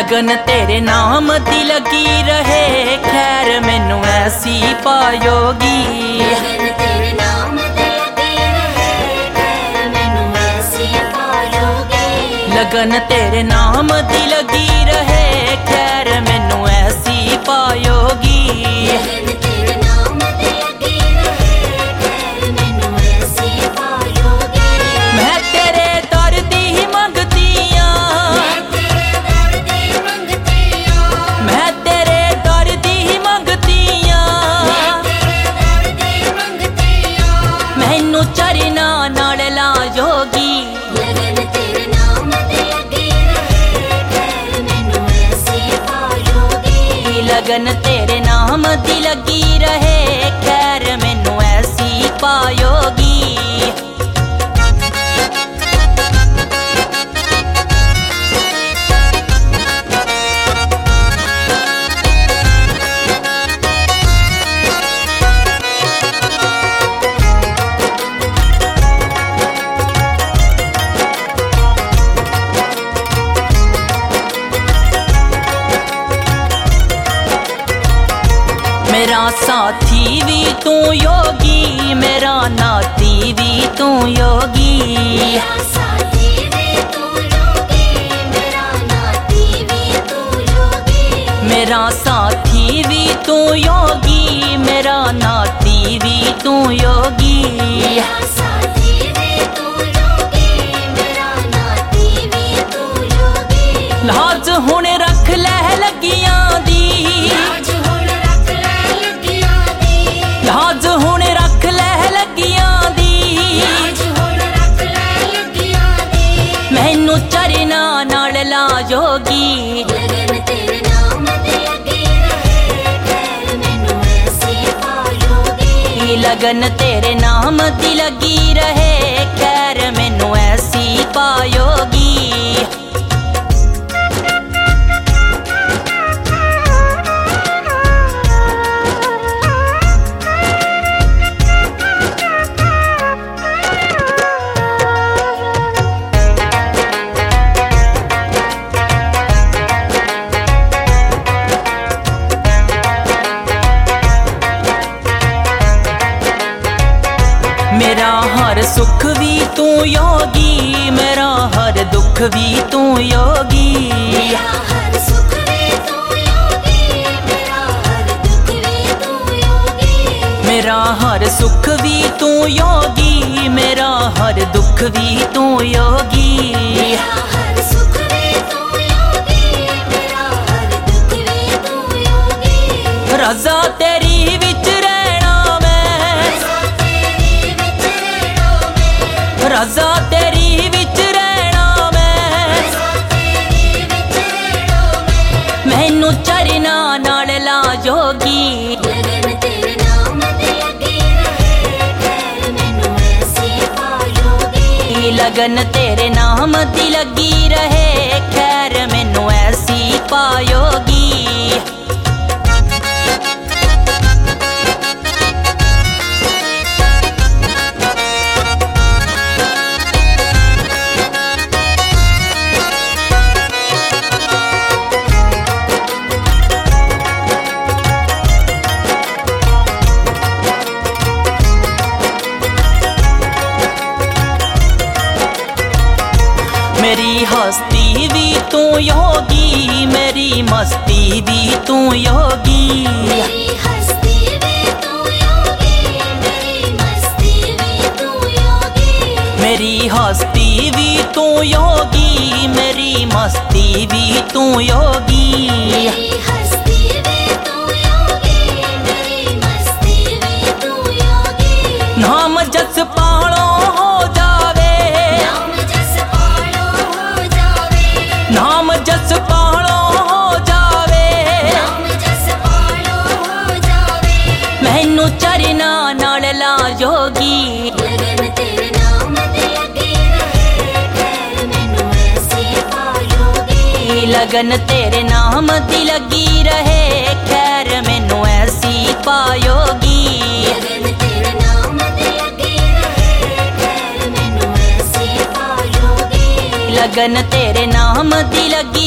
लगन तेरे नाम दी लगी रहे, खैर मैनू ऐसी पायोगी। लगन तेरे नाम दी लगी रहे, खैर मैनू ऐसी पायोगी। लगन तेरे नाम दी लगी रहे, खैर मैनू ऐसी पायोगी। लगन तेरे नाम दी लगी रहे, खैर मैनू ऐसी पायोगी। मैं तेरे दर दी ही मंगती आं, मैं तेरे दर दी ही मंगती आं। मैनू चरना नाल लायोगी। लगन तेरे नाम दी लगी रहे, खैर मैनू ऐसी पायोगी। लगन तेरे नाम दी लगी रहे, खैर मैनू ऐसी पायोगी। मेरा साथी भी तू योगी, मेरा नाती भी तू योगी। मेरा साथी भी तू योगी, मेरा नाती भी तू योगी। मेरा साथी भी तू योगी, मेरा नाती भी तू योगी। मेरा साथी भी तू योगी, मेरा नाती भी तू योगी। लाज हुण रख ले लगियां दी, लाज हुण रख ले लगियां दी। लाज हुण रख ले लगियां दी। लाज हुण रख ले लगियां दी। मैनू चरना नाल लायोगी। लगन तेरे नाम दी लगी रहे, खैर मैनू ऐसी पायोगी। लगन तेरे नाम दी लगी रहे, खैर मैनू ऐसी पायोगी। मेरा हर सुख भी तू योगी, मेरा हर दुख भी तू योगी। मेरा हर सुख भी तू योगी, मेरा हर दुख भी तू योगी। मेरा हर सुख भी तू योगी, मेरा हर दुख भी तू योगी। मेरा हर सुख भी तू योगी, मेरा हर दुख भी तू योगी। रज़ा तेरी विच रहना मैं, रज़ा तेरी विच रहना मैं। रज़ा तेरी विच रहना मैं। रज़ा तेरी विच रहना मैं। मैनू चरना नाल लायोगी। लगन तेरे नाम दी लगी रहे, खैर मैनू ऐसी पायोगी। लगन तेरे नाम दी लगी रहे, खैर मैनू ऐसी पायोगी। मेरी हस्ती भी तू योगी, मेरी मस्ती भी तू योगी। मेरी हस्ती भी तू योगी, मेरी मस्ती भी तू योगी। मेरी हस्ती भी तू योगी, मेरी मस्ती भी तू योगी। मेरी हस्ती भी तू योगी, मेरी मस्ती भी तू योगी। नाम जस पालो हो जावे, नाम जस पालो हो जावे। नाम जस पालो हो जावे। नाम जस पालो हो जावे। मैनू चरना नाल लायोगी। लगन तेरे नाम दी लगी रहे, खैर मैनू ऐसी पायोगी। लगन तेरे नाम दी लगी रहे, खैर मैनू ऐसी पायोगी। लगन तेरे नाम दी लगी रहे, खैर मैनू ऐसी पायोगी। लगन तेरे नाम दी लगी